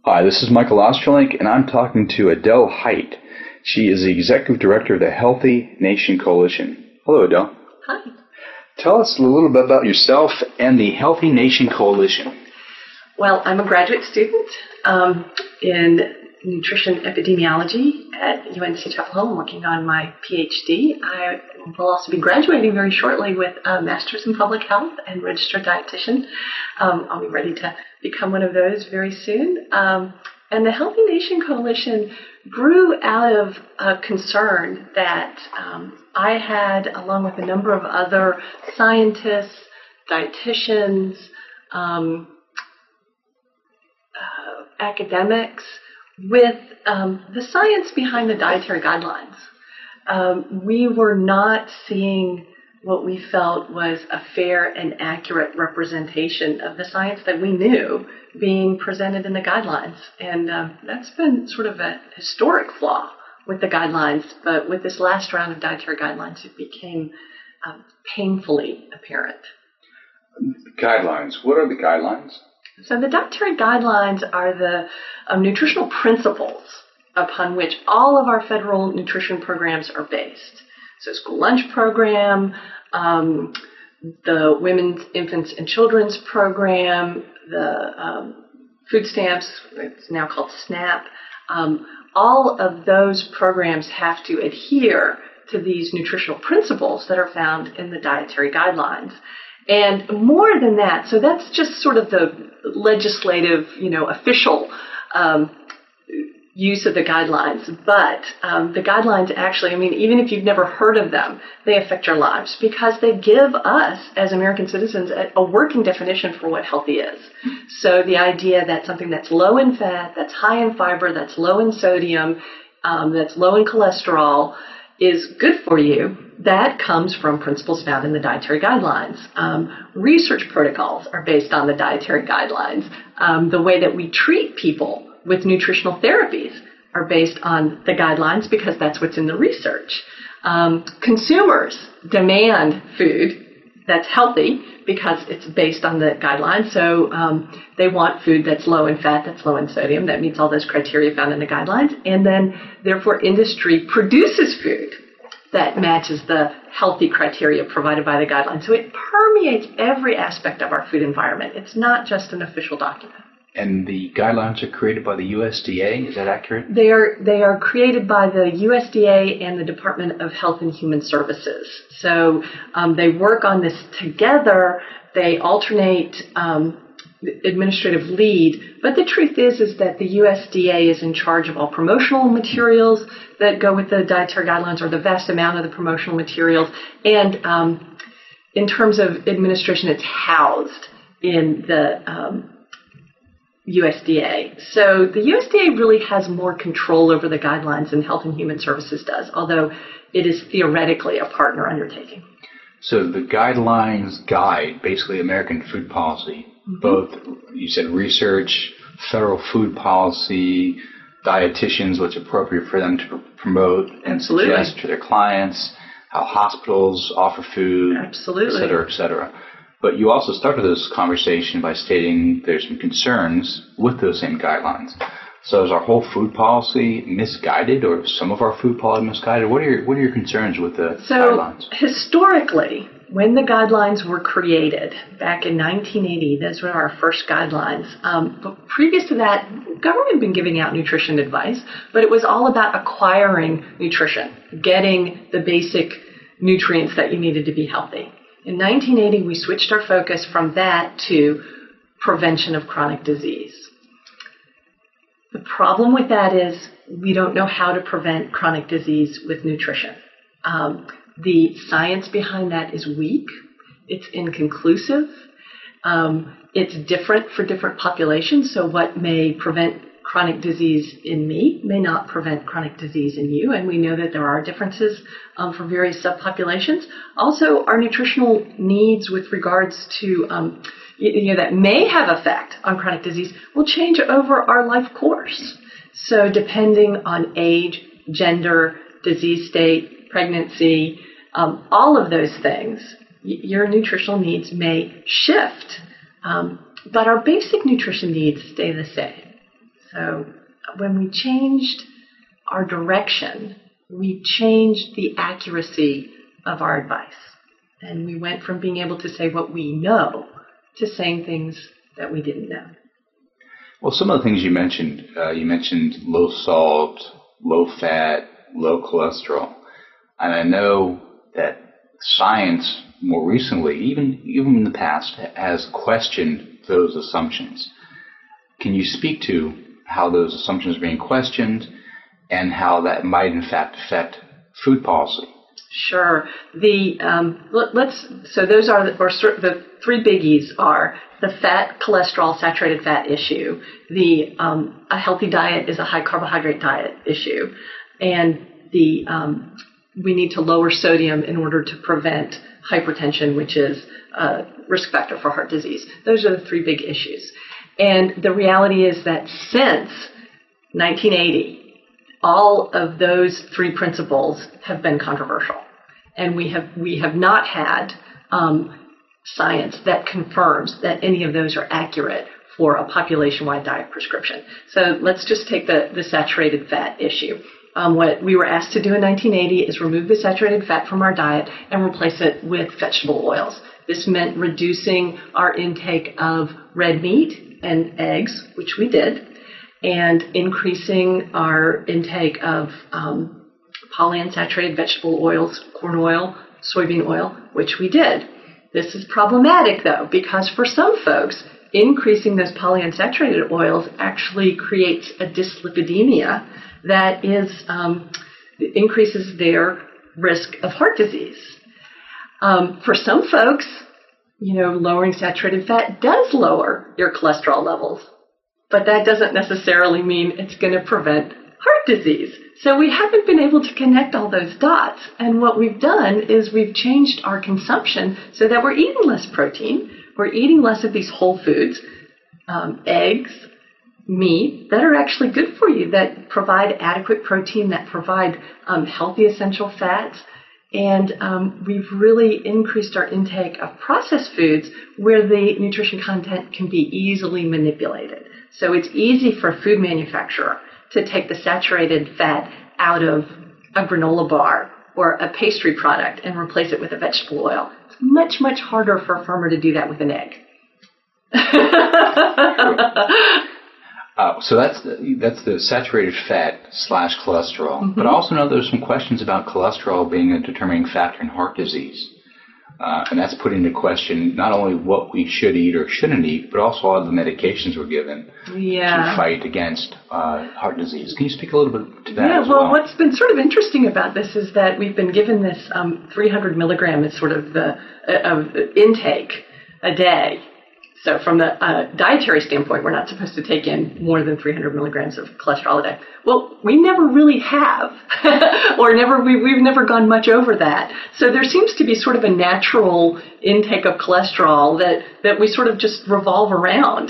Hi, this is Michael Osterlink, and I'm talking to Adele Height. She is the Executive Director of the Healthy Nation Coalition. Hello, Adele. Hi. Tell us a little bit about yourself and the Healthy Nation Coalition. Well, I'm a graduate student in nutrition epidemiology at UNC Chapel Hill. I'm working on my PhD. I will also be graduating very shortly with a master's in public health and registered dietitian. I'll be ready to become one of those very soon. And the Healthy Nation Coalition grew out of a concern that I had, along with a number of other scientists, dietitians, academics, with the science behind the dietary guidelines. We were not seeing what we felt was a fair and accurate representation of the science that we knew being presented in the guidelines. And that's been sort of a historic flaw with the guidelines. But with this last round of dietary guidelines, it became painfully apparent. Guidelines. What are the guidelines? So the dietary guidelines are the nutritional principles upon which all of our federal nutrition programs are based. So school lunch program, the Women's, Infants, and Children's program, the food stamps, it's now called SNAP, all of those programs have to adhere to these nutritional principles that are found in the dietary guidelines. And more than that, so that's just sort of the legislative, official use of the guidelines. But the guidelines actually, even if you've never heard of them, they affect your lives because they give us, as American citizens, a working definition for what healthy is. So the idea that something that's low in fat, that's high in fiber, that's low in sodium, that's low in cholesterol, is good for you, that comes from principles found in the dietary guidelines. Research protocols are based on the dietary guidelines. The way that we treat people with nutritional therapies are based on the guidelines because that's what's in the research. Consumers demand food that's healthy because it's based on the guidelines. So they want food that's low in fat, that's low in sodium, that meets all those criteria found in the guidelines. And then, therefore, industry produces food that matches the healthy criteria provided by the guidelines. So it permeates every aspect of our food environment. It's not just an official document. And the guidelines are created by the USDA, is that accurate? They are created by the USDA and the Department of Health and Human Services. So they work on this together. They alternate administrative lead. But the truth is that the USDA is in charge of all promotional materials that go with the dietary guidelines, or the vast amount of the promotional materials. And in terms of administration, it's housed in the USDA. So the USDA really has more control over the guidelines than Health and Human Services does, although it is theoretically a partner undertaking. So the guidelines guide basically American food policy, both, you said, research, federal food policy, dietitians, what's appropriate for them to promote and suggest to their clients, how hospitals offer food, et cetera, et cetera. But you also started this conversation by stating there's some concerns with those same guidelines. So is our whole food policy misguided, or some of our food policy misguided? What are your concerns with the guidelines? So historically, when the guidelines were created back in 1980, those were our first guidelines. But previous to that, government had been giving out nutrition advice, but it was all about acquiring nutrition, getting the basic nutrients that you needed to be healthy. In 1980, we switched our focus from that to prevention of chronic disease. The problem with that is we don't know how to prevent chronic disease with nutrition. The science behind that is weak. It's inconclusive. It's different for different populations. So what may prevent chronic disease in me may not prevent chronic disease in you, and we know that there are differences for various subpopulations. Also, our nutritional needs with regards to that may have effect on chronic disease will change over our life course. So depending on age, gender, disease state, pregnancy, all of those things, your nutritional needs may shift, but our basic nutrition needs stay the same. So when we changed our direction, we changed the accuracy of our advice. And we went from being able to say what we know to saying things that we didn't know. Well, some of the things you mentioned low salt, low fat, low cholesterol. And I know that science more recently, even in the past, has questioned those assumptions. Can you speak to how those assumptions are being questioned and how that might in fact affect food policy? Sure. So those are the three biggies are the fat, cholesterol, saturated fat issue, a healthy diet is a high carbohydrate diet issue, and we need to lower sodium in order to prevent hypertension, which is a risk factor for heart disease. Those are the three big issues. And the reality is that since 1980, all of those three principles have been controversial. And we have not had science that confirms that any of those are accurate for a population-wide diet prescription. So let's just take the saturated fat issue. What we were asked to do in 1980 is remove the saturated fat from our diet and replace it with vegetable oils. This meant reducing our intake of red meat and eggs, which we did, and increasing our intake of polyunsaturated vegetable oils, corn oil, soybean oil, which we did. This is problematic, though, because for some folks, increasing those polyunsaturated oils actually creates a dyslipidemia that increases their risk of heart disease. For some folks, lowering saturated fat does lower your cholesterol levels, but that doesn't necessarily mean it's going to prevent heart disease. So we haven't been able to connect all those dots. And what we've done is we've changed our consumption so that we're eating less protein. We're eating less of these whole foods, eggs, meat, that are actually good for you, that provide adequate protein, that provide healthy essential fats. And we've really increased our intake of processed foods where the nutrition content can be easily manipulated. So it's easy for a food manufacturer to take the saturated fat out of a granola bar or a pastry product and replace it with a vegetable oil. It's much, much harder for a farmer to do that with an egg. So that's the saturated fat / cholesterol. Mm-hmm. But I also know there's some questions about cholesterol being a determining factor in heart disease. And that's put into question not only what we should eat or shouldn't eat, but also all the medications we're given to fight against heart disease. Can you speak a little bit to that as well? What's been sort of interesting about this is that we've been given this 300 milligram as sort of the intake a day. So from the dietary standpoint, we're not supposed to take in more than 300 milligrams of cholesterol a day. Well, we never really have, or we've never gone much over that. So there seems to be sort of a natural intake of cholesterol that we sort of just revolve around.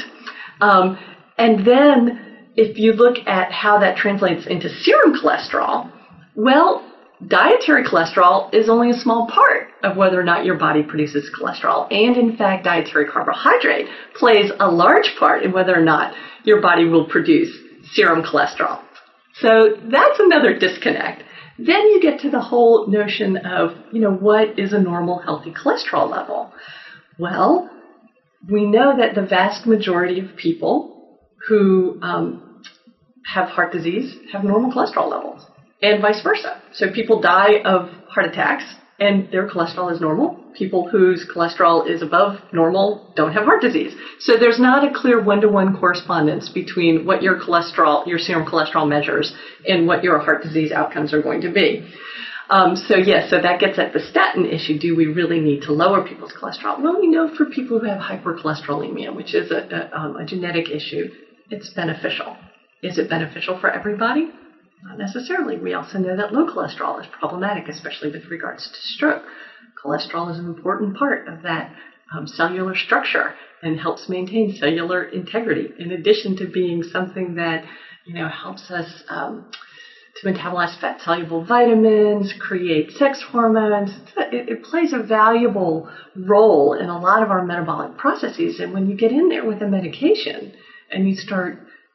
And then if you look at how that translates into serum cholesterol, well, dietary cholesterol is only a small part of whether or not your body produces cholesterol. And in fact, dietary carbohydrate plays a large part in whether or not your body will produce serum cholesterol. So that's another disconnect. Then you get to the whole notion of, what is a normal healthy cholesterol level? Well, we know that the vast majority of people who have heart disease have normal cholesterol levels. And vice versa. So people die of heart attacks and their cholesterol is normal. People whose cholesterol is above normal don't have heart disease. So there's not a clear one-to-one correspondence between what your serum cholesterol measures and what your heart disease outcomes are going to be. So that gets at the statin issue. Do we really need to lower people's cholesterol? Well, we know for people who have hypercholesterolemia, which is a genetic issue, it's beneficial. Is it beneficial for everybody? Not necessarily. We also know that low cholesterol is problematic, especially with regards to stroke. Cholesterol is an important part of that cellular structure and helps maintain cellular integrity, in addition to being something that helps us to metabolize fat-soluble vitamins, create sex hormones. It plays a valuable role in a lot of our metabolic processes. And when you get in there with a medication and you start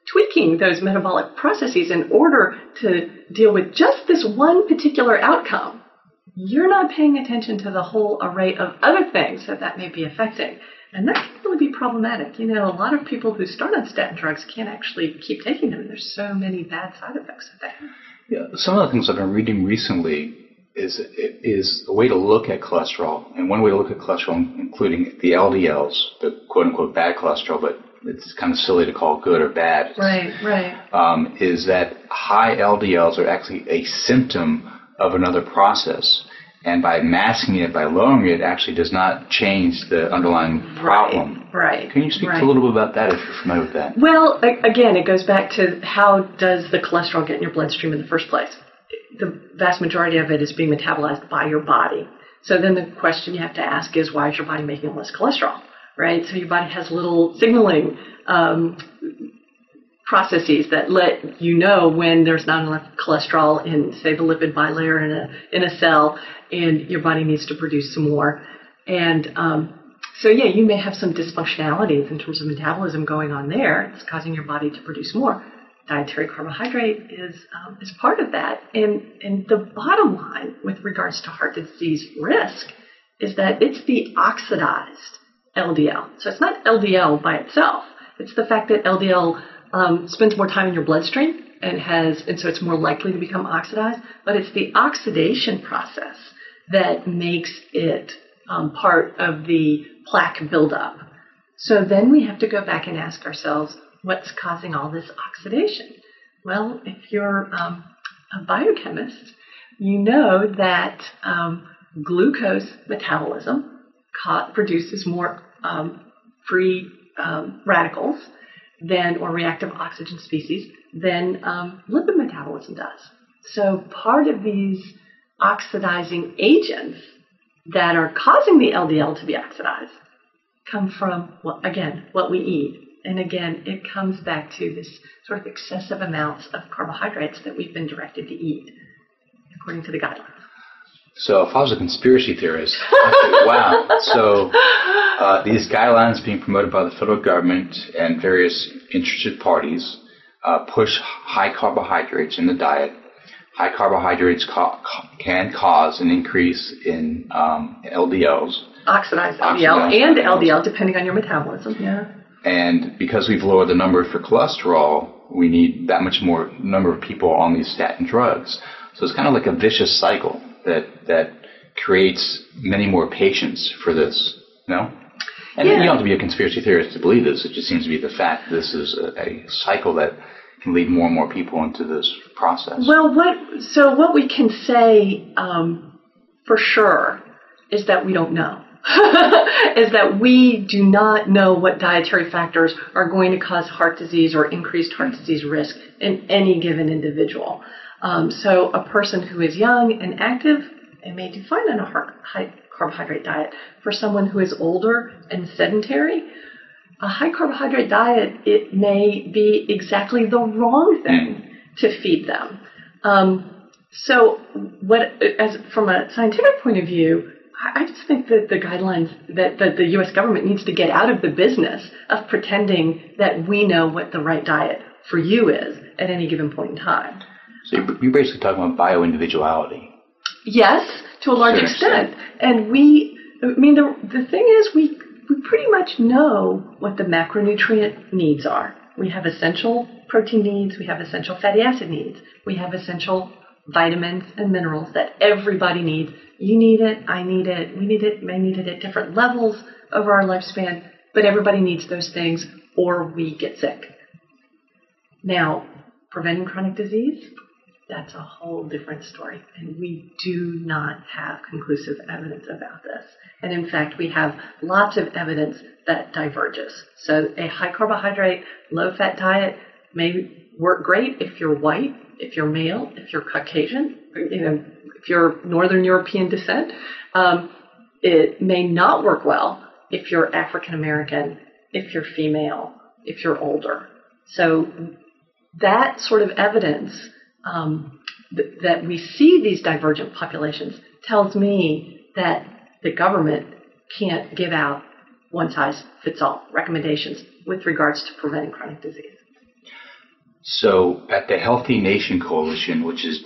tweaking those metabolic processes in order to deal with just this one particular outcome, you're not paying attention to the whole array of other things that may be affecting. And that can really be problematic. A lot of people who start on statin drugs can't actually keep taking them. There's so many bad side effects that they have. Yeah, some of the things I've been reading recently is a way to look at cholesterol. And one way to look at cholesterol, including the LDLs, the quote-unquote bad cholesterol, but it's kind of silly to call good or bad. Right. Is that high LDLs are actually a symptom of another process. And by masking it, by lowering it, actually does not change the underlying problem. Right. Can you speak a little bit about that if you're familiar with that? Well, again, it goes back to how does the cholesterol get in your bloodstream in the first place? The vast majority of it is being metabolized by your body. So then the question you have to ask is, why is your body making less cholesterol? Right? So your body has little signaling processes that let you know when there's not enough cholesterol in, say, the lipid bilayer in a cell, and your body needs to produce some more. And so, you may have some dysfunctionalities in terms of metabolism going on there. It's causing your body to produce more. Dietary carbohydrate is part of that. And the bottom line with regards to heart disease risk is that it's the oxidized LDL. So it's not LDL by itself. It's the fact that LDL spends more time in your bloodstream and so it's more likely to become oxidized. But it's the oxidation process that makes it part of the plaque buildup. So then we have to go back and ask ourselves, what's causing all this oxidation? Well, if you're a biochemist, you know that glucose metabolism produces more free radicals or reactive oxygen species than lipid metabolism does. So part of these oxidizing agents that are causing the LDL to be oxidized come from, what we eat. And again, it comes back to this sort of excessive amounts of carbohydrates that we've been directed to eat, according to the guidelines. So if I was a conspiracy theorist, wow. So these guidelines being promoted by the federal government and various interested parties push high carbohydrates in the diet. High carbohydrates can cause an increase in LDLs. Oxidized LDL and LDL, depending on your metabolism, yeah. And because we've lowered the number for cholesterol, we need that much more number of people on these statin drugs. So it's kind of like a vicious cycle that creates many more patients for this, no? And you don't have to be a conspiracy theorist to believe this. It just seems to be the fact that this is a cycle that can lead more and more people into this process. Well, what we can say for sure is that we don't know. Is that we do not know what dietary factors are going to cause heart disease or increased heart disease risk in any given individual. So a person who is young and active, it may do fine on a high carbohydrate diet. For someone who is older and sedentary, a high carbohydrate diet, it may be exactly the wrong thing to feed them. So from a scientific point of view, I just think that the guidelines that the U.S. government needs to get out of the business of pretending that we know what the right diet for you is at any given point in time. So you're basically talking about bioindividuality. Yes, to a large extent. And the thing is, we pretty much know what the macronutrient needs are. We have essential protein needs, we have essential fatty acid needs, we have essential vitamins and minerals that everybody needs. You need it, I need it, we need it, may need it at different levels over our lifespan, but everybody needs those things or we get sick. Now, preventing chronic disease, that's a whole different story, and we do not have conclusive evidence about this. And in fact, we have lots of evidence that diverges. So a high carbohydrate, low fat diet may work great if you're white, if you're male, if you're Caucasian, if you're Northern European descent. It may not work well if you're African American, if you're female, if you're older. So that sort of evidence that we see these divergent populations tells me that the government can't give out one-size-fits-all recommendations with regards to preventing chronic disease. So at the Healthy Nation Coalition, which is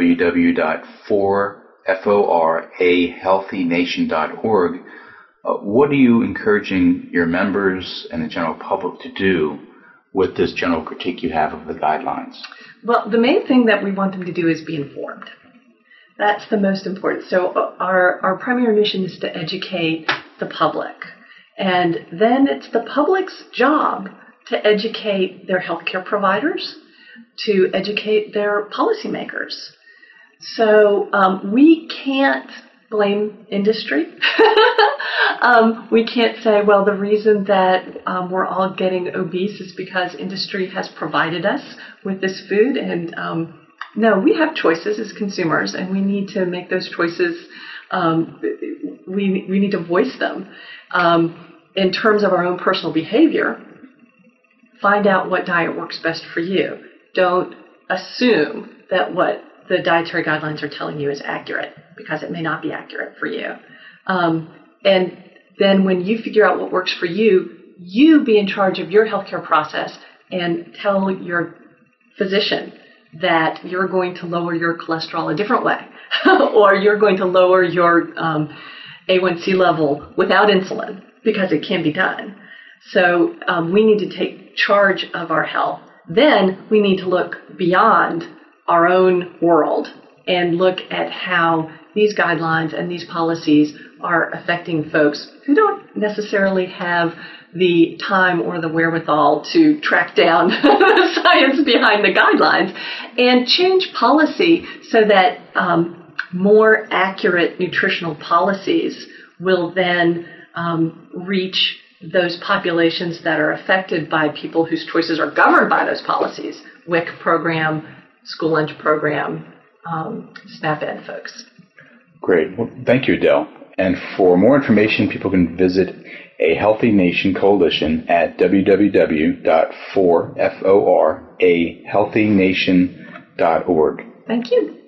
www.4FORAHealthyNation.org, what are you encouraging your members and the general public to do with this general critique you have of the guidelines? Well, the main thing that we want them to do is be informed. That's the most important. So our primary mission is to educate the public. And then it's the public's job to educate their healthcare providers, to educate their policymakers. So we can't blame industry. We can't say, well, the reason that we're all getting obese is because industry has provided us with this food. And no, we have choices as consumers, and we need to make those choices. We need to voice them. In terms of our own personal behavior, find out what diet works best for you. Don't assume that what the dietary guidelines are telling you is accurate, because it may not be accurate for you. And then when you figure out what works for you, you be in charge of your healthcare process and tell your physician that you're going to lower your cholesterol a different way, or you're going to lower your A1C level without insulin, because it can be done. So we need to take charge of our health. Then we need to look beyond our own world and look at how these guidelines and these policies are affecting folks who don't necessarily have the time or the wherewithal to track down the science behind the guidelines, and change policy so that more accurate nutritional policies will then reach those populations that are affected by people whose choices are governed by those policies. WIC program, school lunch program, SNAP-Ed folks. Great. Well, thank you, Adele. And for more information, people can visit a Healthy Nation Coalition at www.4FORAHealthynation.org. Thank you.